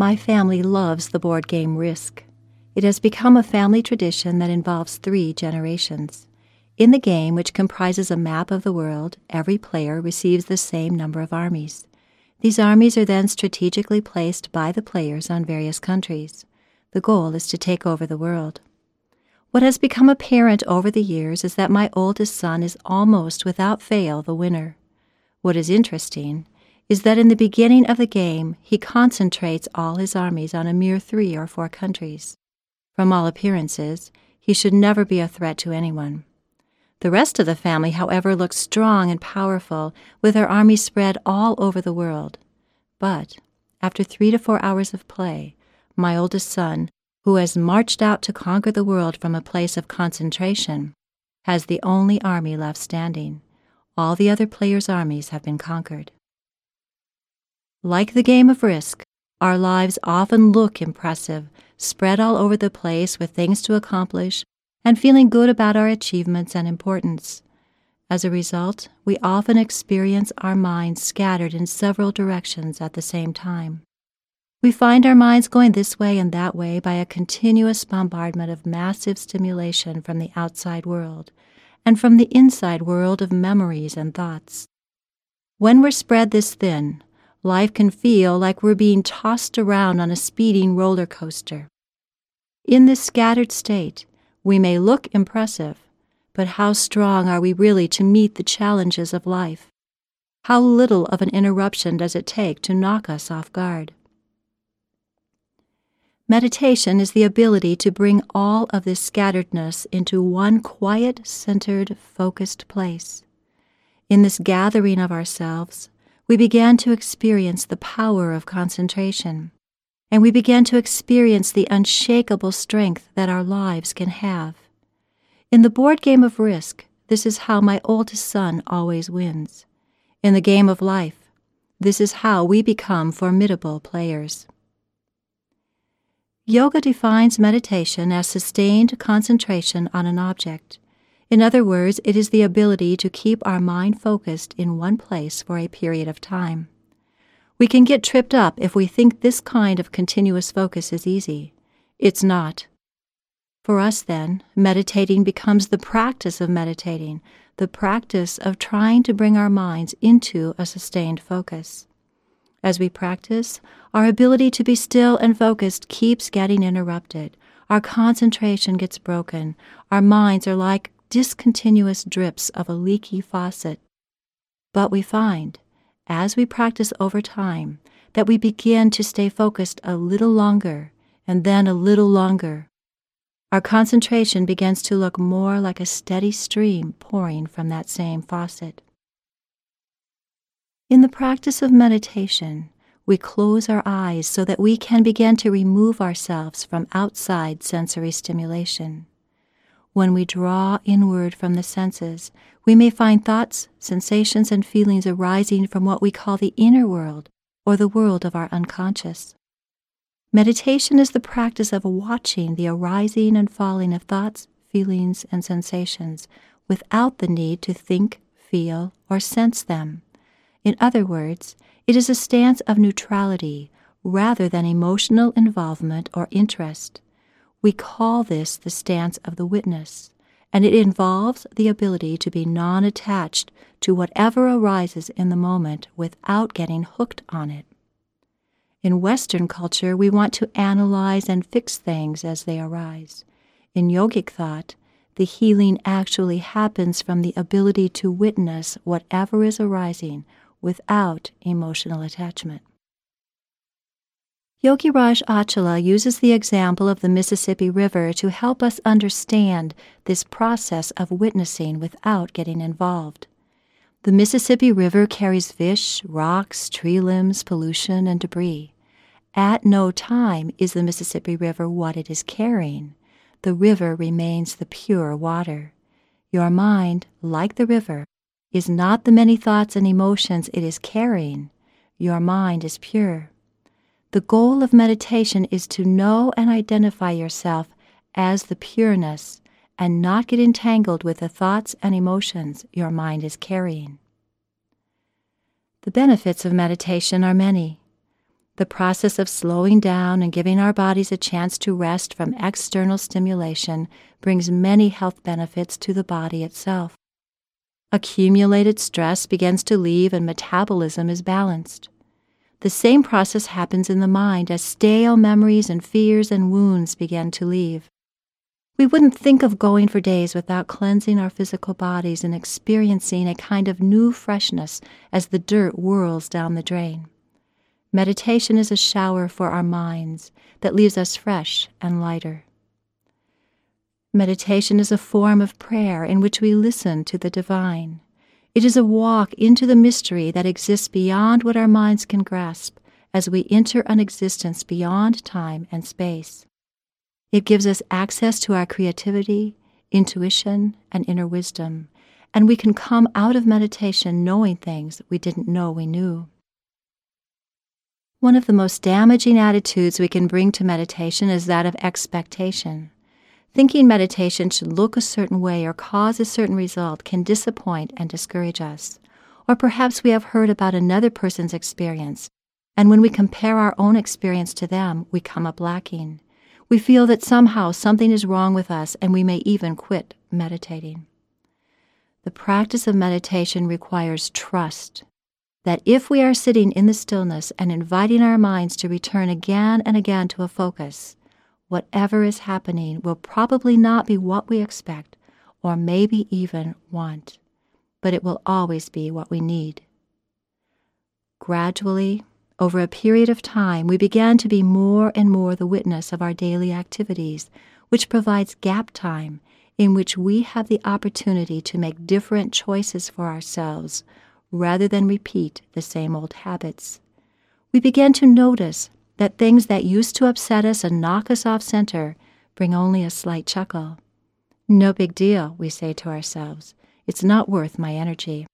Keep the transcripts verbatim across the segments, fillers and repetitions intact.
My family loves the board game Risk. It has become a family tradition that involves three generations. In the game, which comprises a map of the world, every player receives the same number of armies. These armies are then strategically placed by the players on various countries. The goal is to take over the world. What has become apparent over the years is that my oldest son is almost without fail the winner. What is interesting is that in the beginning of the game, he concentrates all his armies on a mere three or four countries. From all appearances, he should never be a threat to anyone. The rest of the family, however, looks strong and powerful, with their armies spread all over the world. But after three to four hours of play, my oldest son, who has marched out to conquer the world from a place of concentration, has the only army left standing. All the other players' armies have been conquered. Like the game of Risk, our lives often look impressive, spread all over the place with things to accomplish, and feeling good about our achievements and importance. As a result, we often experience our minds scattered in several directions at the same time. We find our minds going this way and that way by a continuous bombardment of massive stimulation from the outside world and from the inside world of memories and thoughts. When we're spread this thin, life can feel like we're being tossed around on a speeding roller coaster. In this scattered state, we may look impressive, but how strong are we really to meet the challenges of life? How little of an interruption does it take to knock us off guard? Meditation is the ability to bring all of this scatteredness into one quiet, centered, focused place. In this gathering of ourselves, we began to experience the power of concentration, and we began to experience the unshakable strength that our lives can have. In the board game of Risk, this is how my oldest son always wins. In the game of life, this is how we become formidable players. Yoga defines meditation as sustained concentration on an object. In other words, it is the ability to keep our mind focused in one place for a period of time. We can get tripped up if we think this kind of continuous focus is easy. It's not. For us, then, meditating becomes the practice of meditating, the practice of trying to bring our minds into a sustained focus. As we practice, our ability to be still and focused keeps getting interrupted. Our concentration gets broken. Our minds are like discontinuous drips of a leaky faucet. But we find, as we practice over time, that we begin to stay focused a little longer and then a little longer. Our concentration begins to look more like a steady stream pouring from that same faucet. In the practice of meditation, we close our eyes so that we can begin to remove ourselves from outside sensory stimulation. When we draw inward from the senses, we may find thoughts, sensations, and feelings arising from what we call the inner world, or the world of our unconscious. Meditation is the practice of watching the arising and falling of thoughts, feelings, and sensations without the need to think, feel, or sense them. In other words, it is a stance of neutrality rather than emotional involvement or interest. We call this the stance of the witness, and it involves the ability to be non-attached to whatever arises in the moment without getting hooked on it. In Western culture, we want to analyze and fix things as they arise. In yogic thought, the healing actually happens from the ability to witness whatever is arising without emotional attachment. Yogi Raj Achala uses the example of the Mississippi River to help us understand this process of witnessing without getting involved. The Mississippi River carries fish, rocks, tree limbs, pollution, and debris. At no time is the Mississippi River what it is carrying. The river remains the pure water. Your mind, like the river, is not the many thoughts and emotions it is carrying. Your mind is pure. The goal of meditation is to know and identify yourself as the pureness and not get entangled with the thoughts and emotions your mind is carrying. The benefits of meditation are many. The process of slowing down and giving our bodies a chance to rest from external stimulation brings many health benefits to the body itself. Accumulated stress begins to leave and metabolism is balanced. The same process happens in the mind as stale memories and fears and wounds begin to leave. We wouldn't think of going for days without cleansing our physical bodies and experiencing a kind of new freshness as the dirt whirls down the drain. Meditation is a shower for our minds that leaves us fresh and lighter. Meditation is a form of prayer in which we listen to the divine. It is a walk into the mystery that exists beyond what our minds can grasp as we enter an existence beyond time and space. It gives us access to our creativity, intuition, and inner wisdom, and we can come out of meditation knowing things we didn't know we knew. One of the most damaging attitudes we can bring to meditation is that of expectation. Thinking meditation should look a certain way or cause a certain result can disappoint and discourage us. Or perhaps we have heard about another person's experience, and when we compare our own experience to them, we come up lacking. We feel that somehow something is wrong with us, and we may even quit meditating. The practice of meditation requires trust that if we are sitting in the stillness and inviting our minds to return again and again to a focus, whatever is happening will probably not be what we expect or maybe even want, but it will always be what we need. Gradually, over a period of time, we began to be more and more the witness of our daily activities, which provides gap time in which we have the opportunity to make different choices for ourselves rather than repeat the same old habits. We begin to notice that things that used to upset us and knock us off center bring only a slight chuckle. No big deal, we say to ourselves. It's not worth my energy.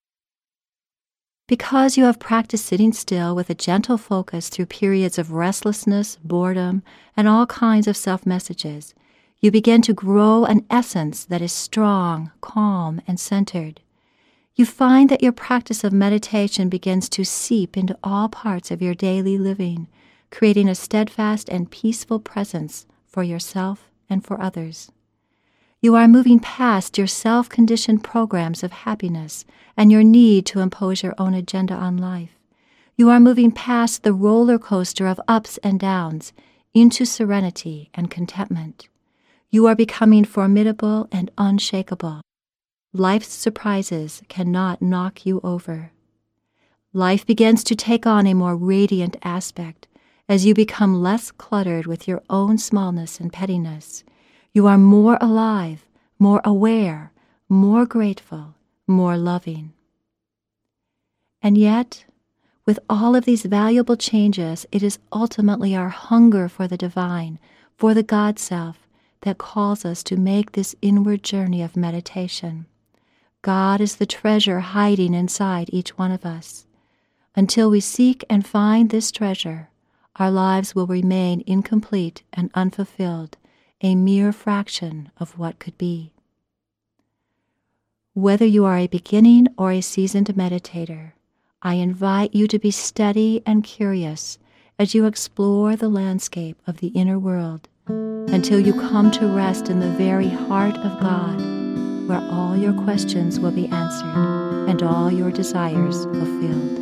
Because you have practiced sitting still with a gentle focus through periods of restlessness, boredom, and all kinds of self-messages, you begin to grow an essence that is strong, calm, and centered. You find that your practice of meditation begins to seep into all parts of your daily living, creating a steadfast and peaceful presence for yourself and for others. You are moving past your self-conditioned programs of happiness and your need to impose your own agenda on life. You are moving past the roller coaster of ups and downs into serenity and contentment. You are becoming formidable and unshakable. Life's surprises cannot knock you over. Life begins to take on a more radiant aspect as you become less cluttered with your own smallness and pettiness. You are more alive, more aware, more grateful, more loving. And yet, with all of these valuable changes, it is ultimately our hunger for the divine, for the God Self, that calls us to make this inward journey of meditation. God is the treasure hiding inside each one of us. Until we seek and find this treasure, our lives will remain incomplete and unfulfilled, a mere fraction of what could be. Whether you are a beginning or a seasoned meditator, I invite you to be steady and curious as you explore the landscape of the inner world until you come to rest in the very heart of God, where all your questions will be answered and all your desires fulfilled.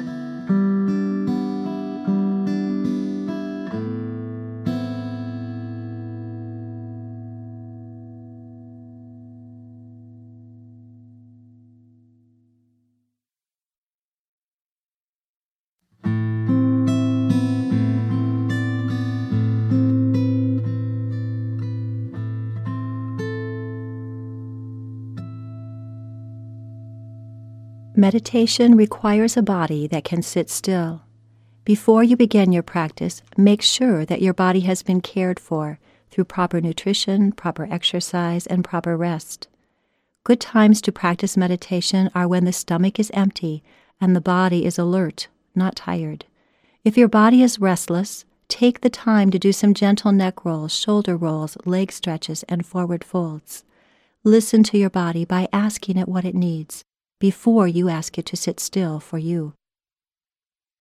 Meditation requires a body that can sit still. Before you begin your practice, make sure that your body has been cared for through proper nutrition, proper exercise, and proper rest. Good times to practice meditation are when the stomach is empty and the body is alert, not tired. If your body is restless, take the time to do some gentle neck rolls, shoulder rolls, leg stretches, and forward folds. Listen to your body by asking it what it needs before you ask it to sit still for you.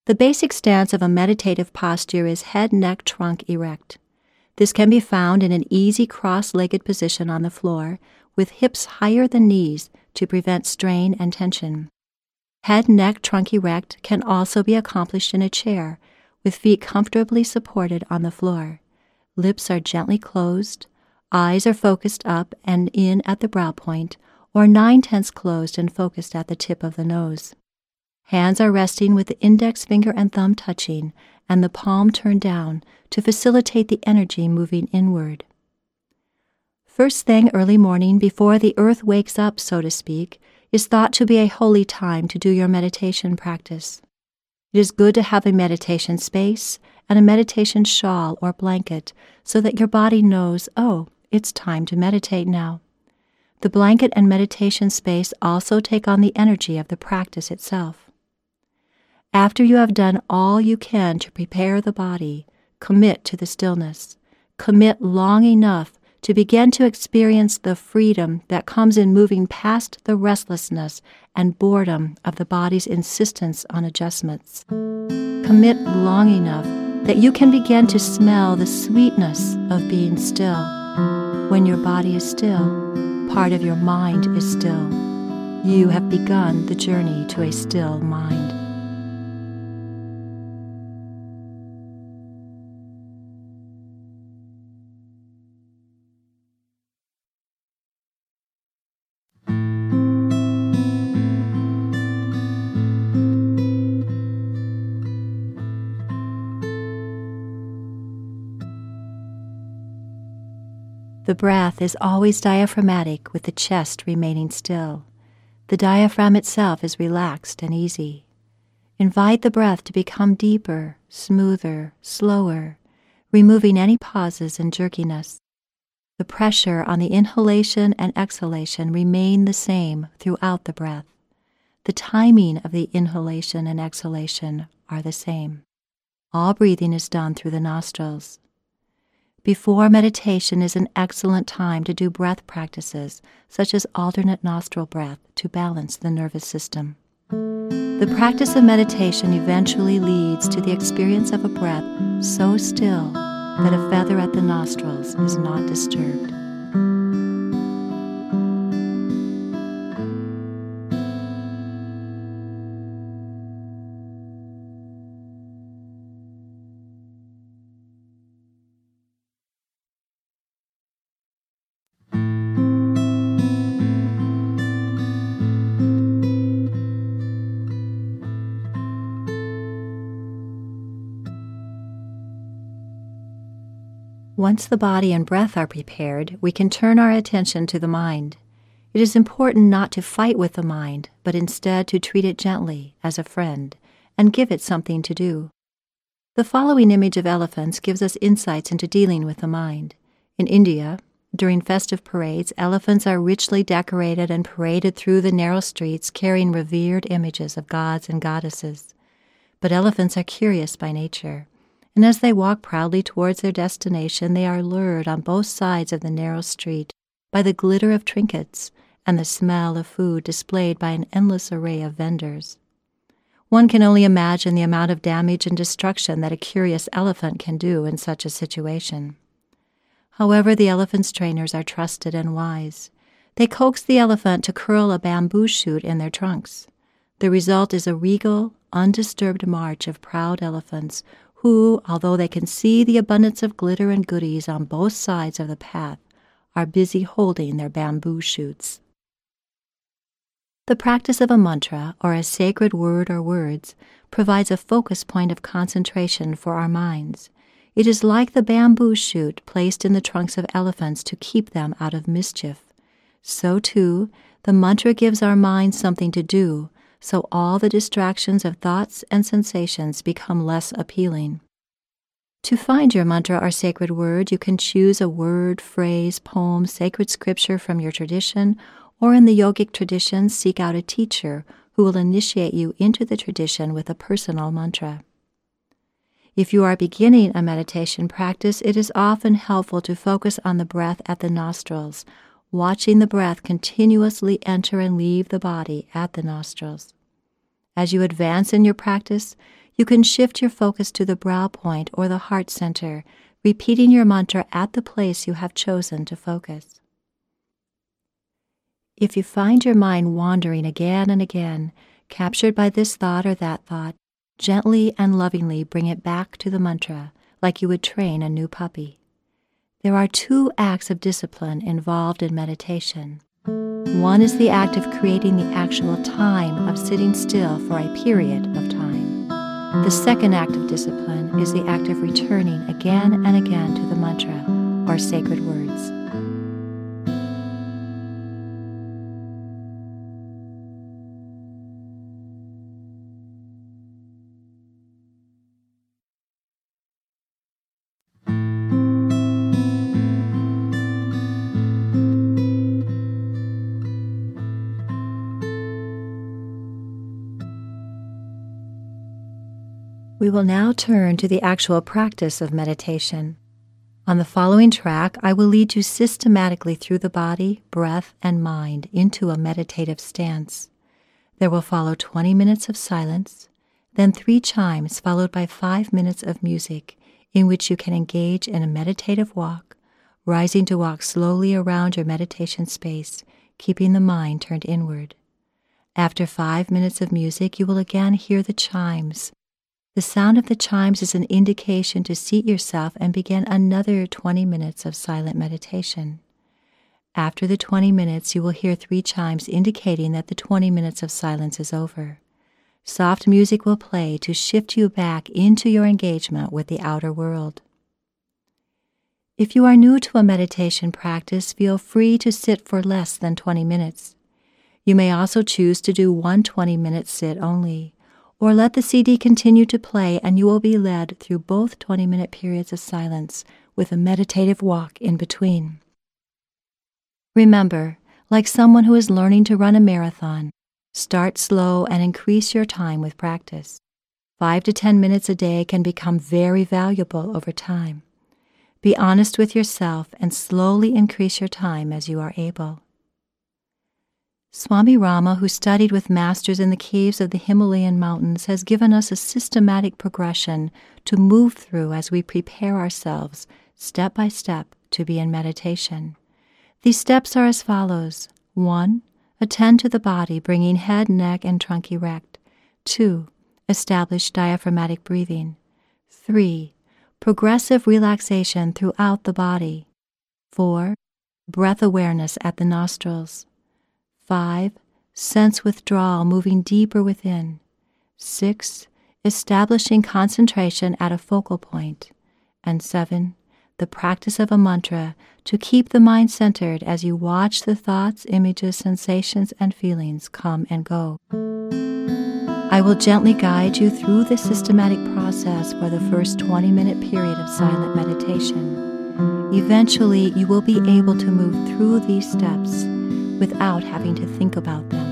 The basic stance of a meditative posture is head, neck, trunk erect. This can be found in an easy cross-legged position on the floor, with hips higher than knees to prevent strain and tension. Head, neck, trunk erect can also be accomplished in a chair, with feet comfortably supported on the floor. Lips are gently closed, eyes are focused up and in at the brow point, or nine-tenths closed and focused at the tip of the nose. Hands are resting with the index finger and thumb touching, and the palm turned down to facilitate the energy moving inward. First thing early morning, before the earth wakes up, so to speak, is thought to be a holy time to do your meditation practice. It is good to have a meditation space and a meditation shawl or blanket so that your body knows, oh, it's time to meditate now. The blanket and meditation space also take on the energy of the practice itself. After you have done all you can to prepare the body, commit to the stillness. Commit long enough to begin to experience the freedom that comes in moving past the restlessness and boredom of the body's insistence on adjustments. Commit long enough that you can begin to smell the sweetness of being still. When your body is still, part of your mind is still. You have begun the journey to a still mind. The breath is always diaphragmatic, with the chest remaining still. The diaphragm itself is relaxed and easy. Invite the breath to become deeper, smoother, slower, removing any pauses and jerkiness. The pressure on the inhalation and exhalation remain the same throughout the breath. The timing of the inhalation and exhalation are the same. All breathing is done through the nostrils. Before meditation is an excellent time to do breath practices, such as alternate nostril breath, to balance the nervous system. The practice of meditation eventually leads to the experience of a breath so still that a feather at the nostrils is not disturbed. Once the body and breath are prepared, we can turn our attention to the mind. It is important not to fight with the mind, but instead to treat it gently, as a friend, and give it something to do. The following image of elephants gives us insights into dealing with the mind. In India, during festive parades, elephants are richly decorated and paraded through the narrow streets carrying revered images of gods and goddesses. But elephants are curious by nature, and as they walk proudly towards their destination, they are lured on both sides of the narrow street by the glitter of trinkets and the smell of food displayed by an endless array of vendors. One can only imagine the amount of damage and destruction that a curious elephant can do in such a situation. However, the elephant's trainers are trusted and wise. They coax the elephant to curl a bamboo shoot in their trunks. The result is a regal, undisturbed march of proud elephants who, although they can see the abundance of glitter and goodies on both sides of the path, are busy holding their bamboo shoots. The practice of a mantra, or a sacred word or words, provides a focus point of concentration for our minds. It is like the bamboo shoot placed in the trunks of elephants to keep them out of mischief. So, too, the mantra gives our minds something to do, so all the distractions of thoughts and sensations become less appealing. To find your mantra or sacred word, you can choose a word, phrase, poem, sacred scripture from your tradition, or in the yogic tradition, seek out a teacher who will initiate you into the tradition with a personal mantra. If you are beginning a meditation practice, it is often helpful to focus on the breath at the nostrils, watching the breath continuously enter and leave the body at the nostrils. As you advance in your practice, You can shift your focus to the brow point or the heart center, repeating your mantra at the place you have chosen to focus. If you find your mind wandering again and again, captured by this thought or that thought, gently and lovingly bring it back to the mantra, like you would train a new puppy. There are two acts of discipline involved in meditation. One is the act of creating the actual time of sitting still for a period of time. The second act of discipline is the act of returning again and again to the mantra or sacred words. We will now turn to the actual practice of meditation. On the following track, I will lead you systematically through the body, breath, and mind into a meditative stance. There will follow twenty minutes of silence, then three chimes followed by five minutes of music in which you can engage in a meditative walk, rising to walk slowly around your meditation space, keeping the mind turned inward. After five minutes of music, you will again hear the chimes. The sound of the chimes is an indication to seat yourself and begin another twenty minutes of silent meditation. After the twenty minutes, you will hear three chimes indicating that the twenty minutes of silence is over. Soft music will play to shift you back into your engagement with the outer world. If you are new to a meditation practice, feel free to sit for less than twenty minutes. You may also choose to do one twenty-minute sit only, or let the C D continue to play and you will be led through both twenty-minute periods of silence with a meditative walk in between. Remember, like someone who is learning to run a marathon, start slow and increase your time with practice. Five to ten minutes a day can become very valuable over time. Be honest with yourself and slowly increase your time as you are able. Swami Rama, who studied with masters in the caves of the Himalayan mountains, has given us a systematic progression to move through as we prepare ourselves, step by step, to be in meditation. These steps are as follows. One, attend to the body, bringing head, neck, and trunk erect. Two, establish diaphragmatic breathing. Three, progressive relaxation throughout the body. Four, breath awareness at the nostrils. Five, sense withdrawal moving deeper within. Six, establishing concentration at a focal point. And seven, the practice of a mantra to keep the mind centered as you watch the thoughts, images, sensations, and feelings come and go. I will gently guide you through this systematic process for the first twenty-minute period of silent meditation. Eventually, you will be able to move through these steps without having to think about them.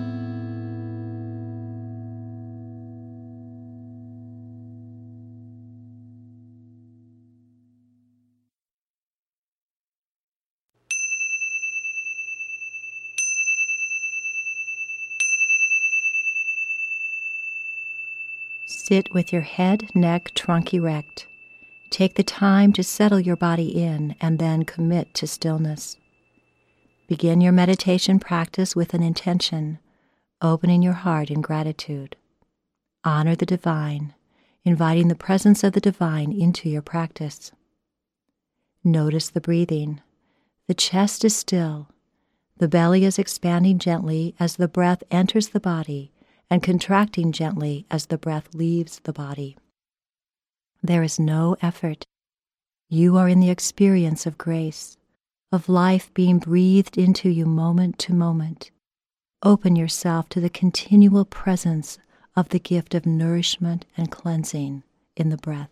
Sit with your head, neck, trunk erect. Take the time to settle your body in and then commit to stillness. Begin your meditation practice with an intention, opening your heart in gratitude. Honor the divine, inviting the presence of the divine into your practice. Notice the breathing. The chest is still. The belly is expanding gently as the breath enters the body and contracting gently as the breath leaves the body. There is no effort. You are in the experience of grace, of life being breathed into you moment to moment. Open yourself to the continual presence of the gift of nourishment and cleansing in the breath.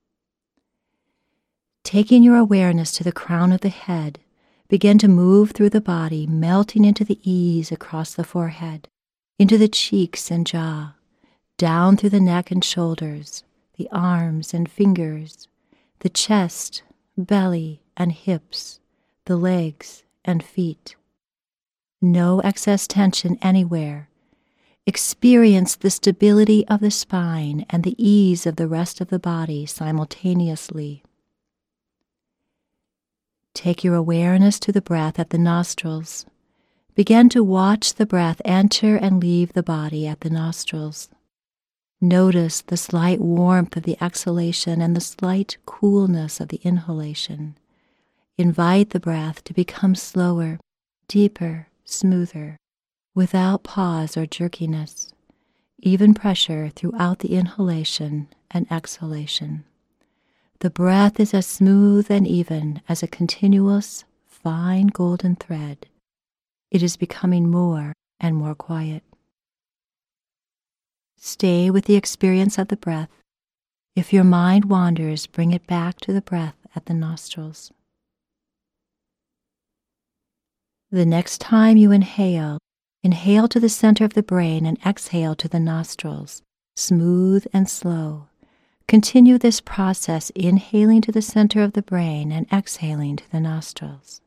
Taking your awareness to the crown of the head, begin to move through the body, melting into the ease across the forehead, into the cheeks and jaw, down through the neck and shoulders, the arms and fingers, the chest, belly, and hips, the legs and feet. No excess tension anywhere. Experience the stability of the spine and the ease of the rest of the body simultaneously. Take your awareness to the breath at the nostrils. Begin to watch the breath enter and leave the body at the nostrils. Notice the slight warmth of the exhalation and the slight coolness of the inhalation. Invite the breath to become slower, deeper, smoother, without pause or jerkiness, even pressure throughout the inhalation and exhalation. The breath is as smooth and even as a continuous, fine golden thread. It is becoming more and more quiet. Stay with the experience of the breath. If your mind wanders, bring it back to the breath at the nostrils. The next time you inhale, inhale to the center of the brain and exhale to the nostrils, smooth and slow. Continue this process, inhaling to the center of the brain and exhaling to the nostrils.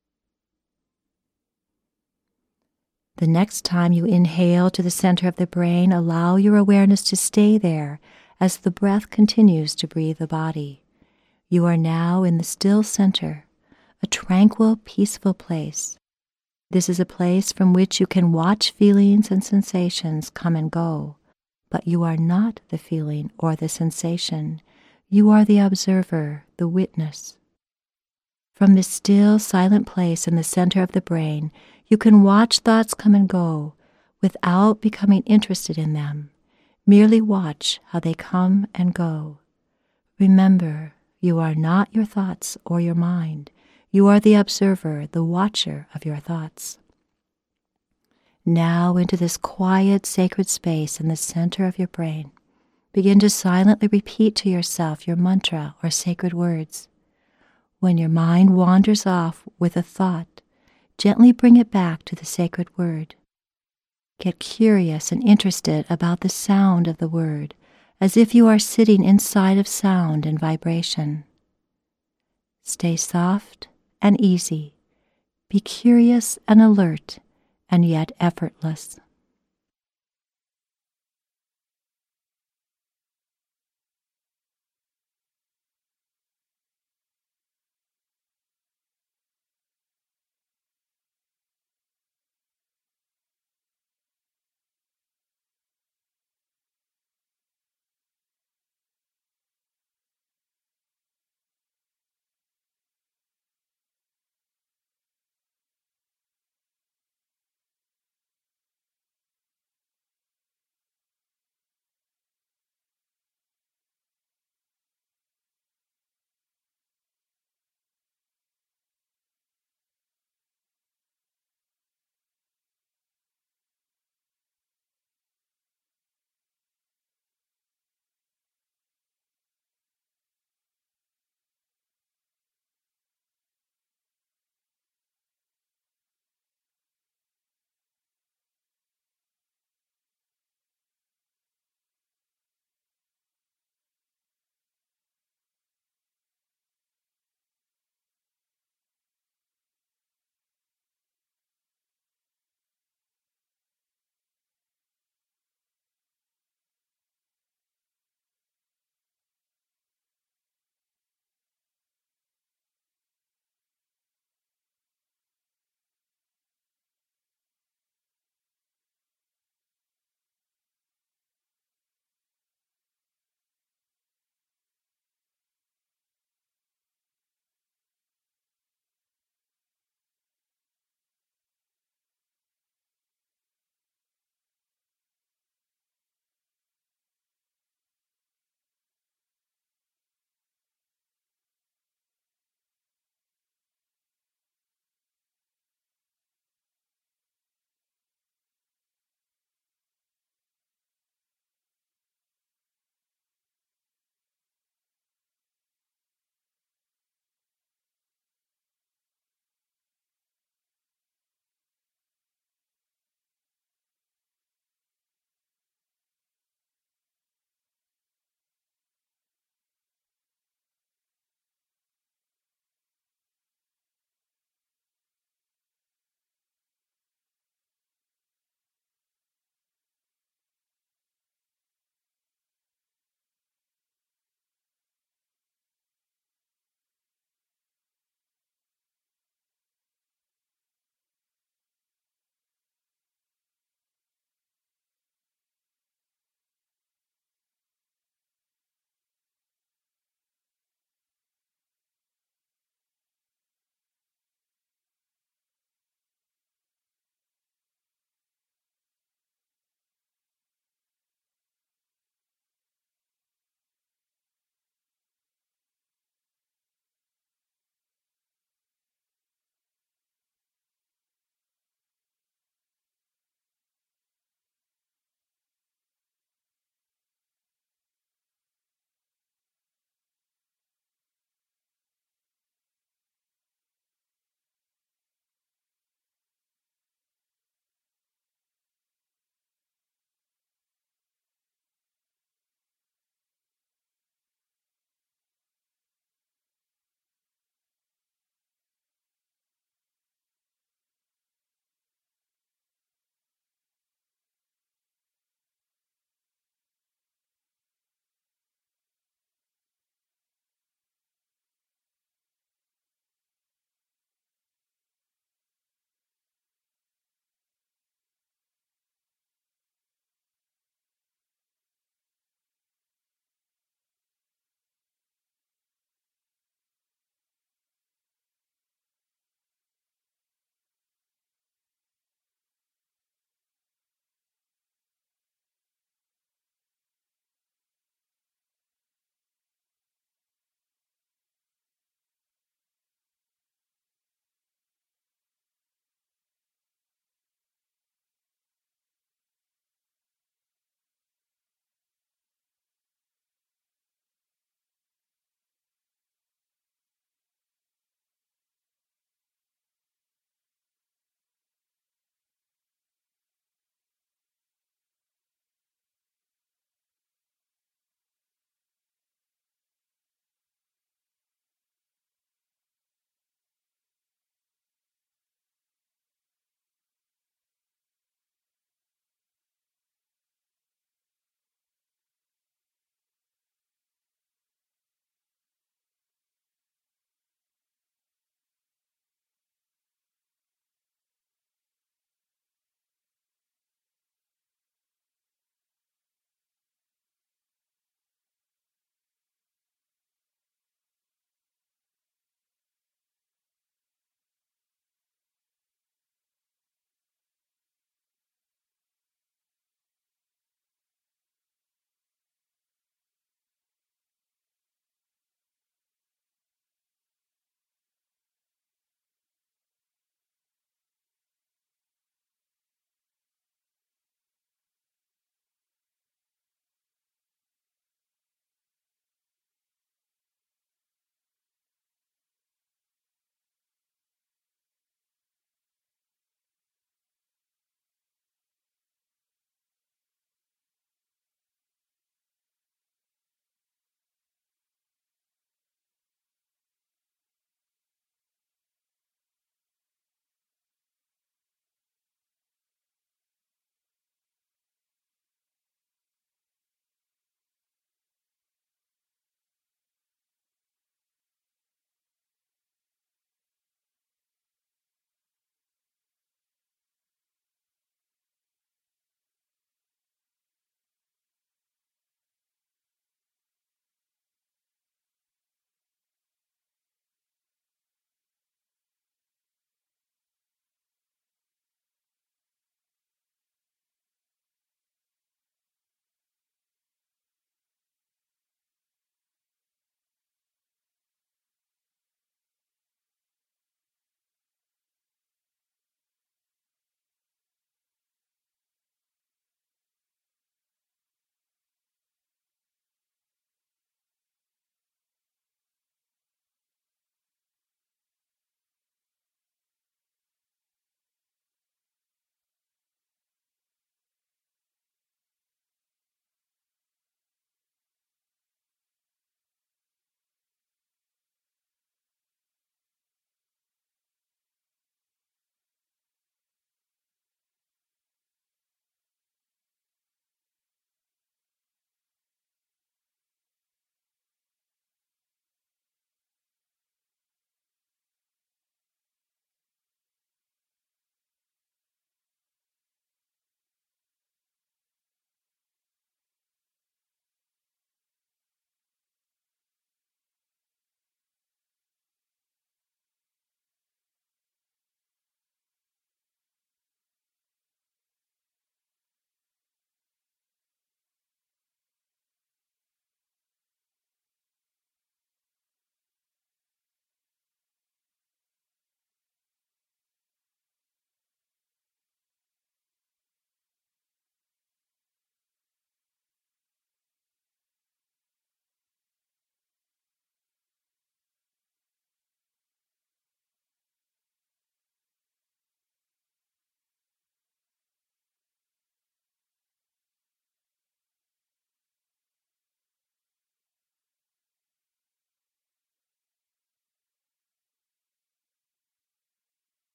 The next time you inhale to the center of the brain, allow your awareness to stay there as the breath continues to breathe the body. You are now in the still center, a tranquil, peaceful place. This is a place from which you can watch feelings and sensations come and go, but you are not the feeling or the sensation. You are the observer, the witness. From this still, silent place in the center of the brain, you can watch thoughts come and go without becoming interested in them. Merely watch how they come and go. Remember, you are not your thoughts or your mind. You are the observer, the watcher of your thoughts. Now into this quiet, sacred space in the center of your brain, begin to silently repeat to yourself your mantra or sacred words. When your mind wanders off with a thought, gently bring it back to the sacred word. Get curious and interested about the sound of the word, as if you are sitting inside of sound and vibration. Stay soft and easy. Be curious and alert, and yet effortless.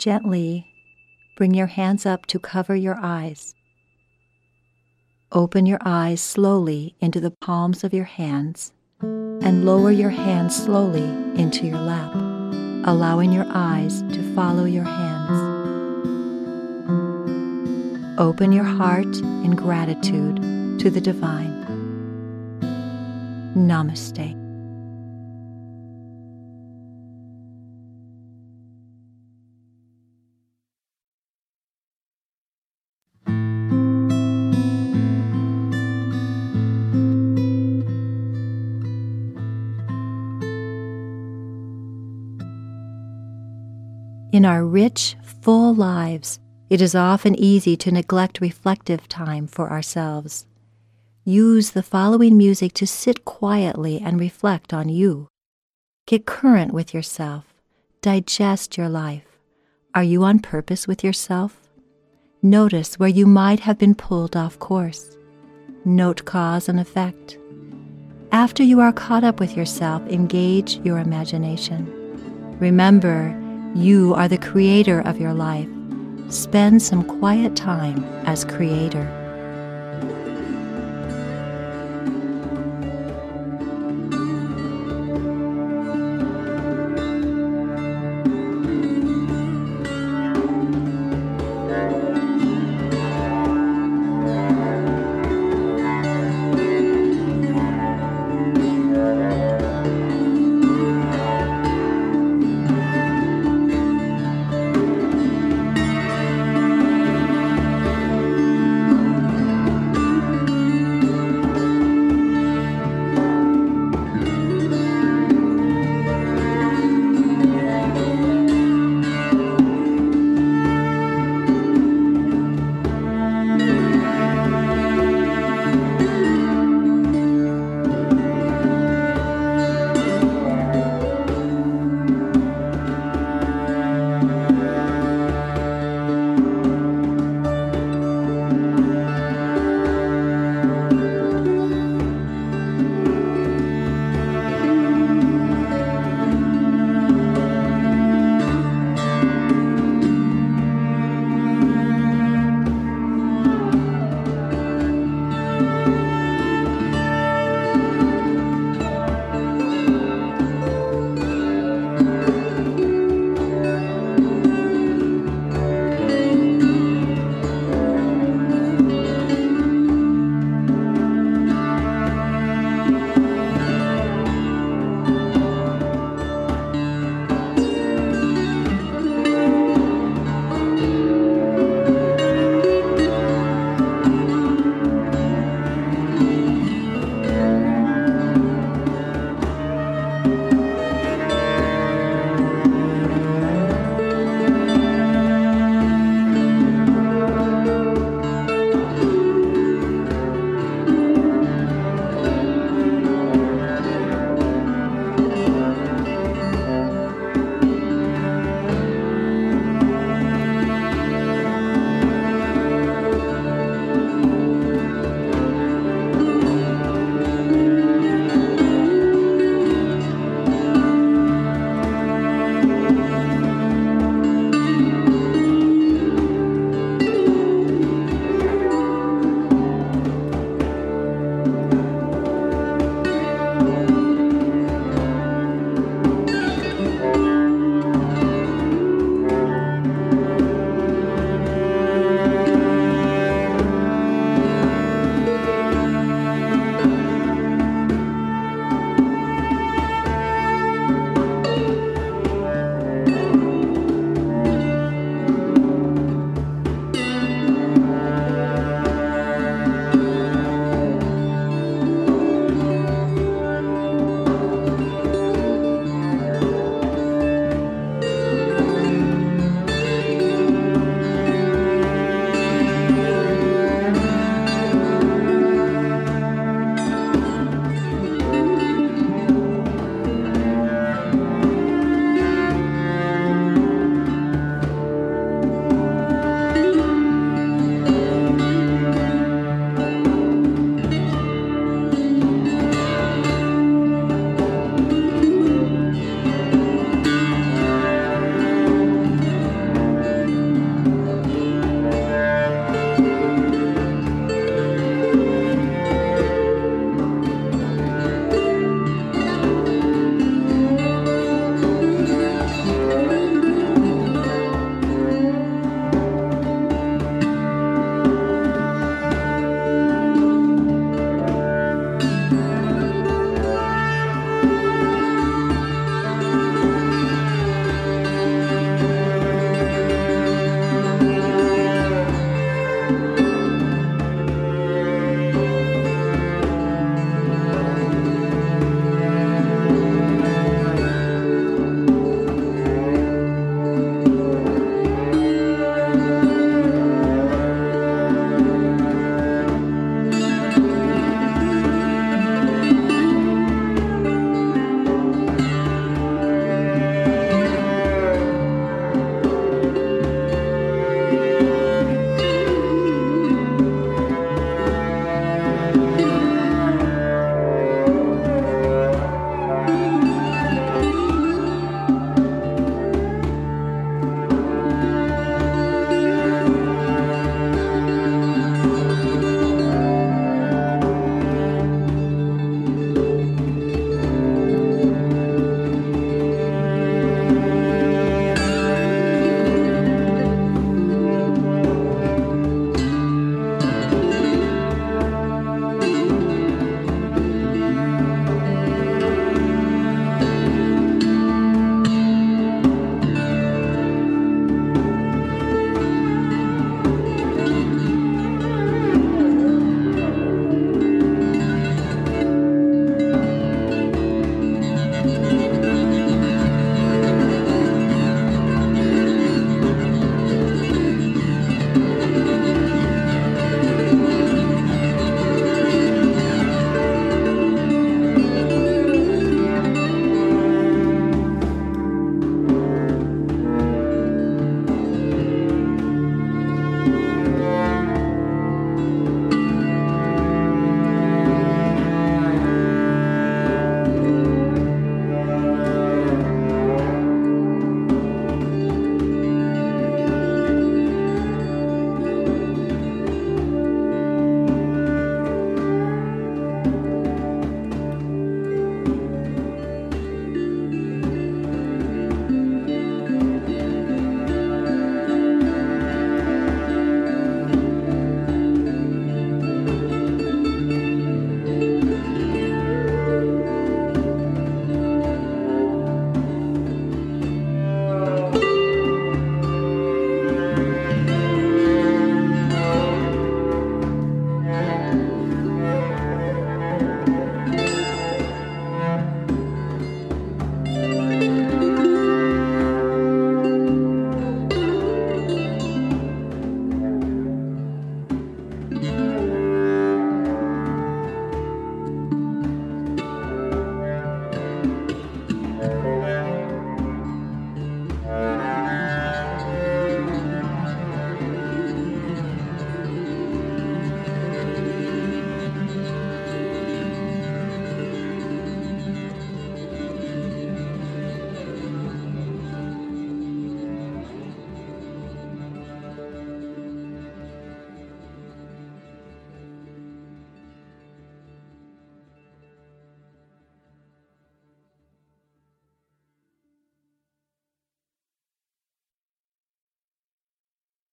Gently bring your hands up to cover your eyes. Open your eyes slowly into the palms of your hands and lower your hands slowly into your lap, allowing your eyes to follow your hands. Open your heart in gratitude to the divine. Namaste. In our rich, full lives, it is often easy to neglect reflective time for ourselves. Use the following music to sit quietly and reflect on you. Get current with yourself. Digest your life. Are you on purpose with yourself? Notice where you might have been pulled off course. Note cause and effect. After you are caught up with yourself, engage your imagination. Remember, you are the creator of your life. Spend some quiet time as creator.